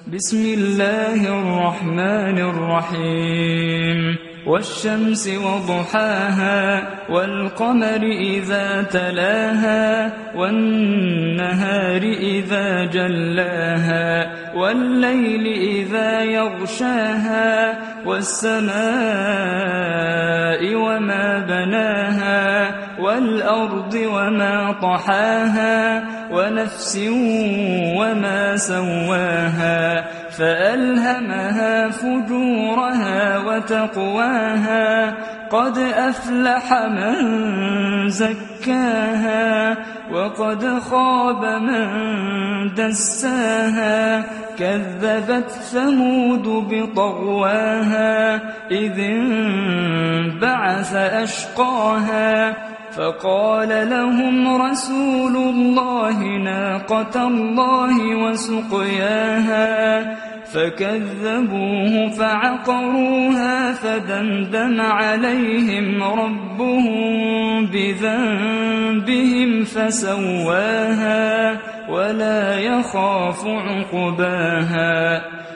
بسم الله الرحمن الرحيم والشمس وضحاها والقمر إذا تلاها والنهار إذا جلاها والليل إذا يغشاها والسماء وما بناها والأرض وما طحاها ونفس وما سواها فألهمها فجورها وتقواها قد أفلح من زكاها وقد خاب من دساها كذبت ثمود بطغواها إذ انبعث أشقاها فقال لهم رسول الله ناقة الله وسقياها فكذبوه فعقروها فدمدم عليهم ربهم بذنبهم فسواها ولا يخاف عقباها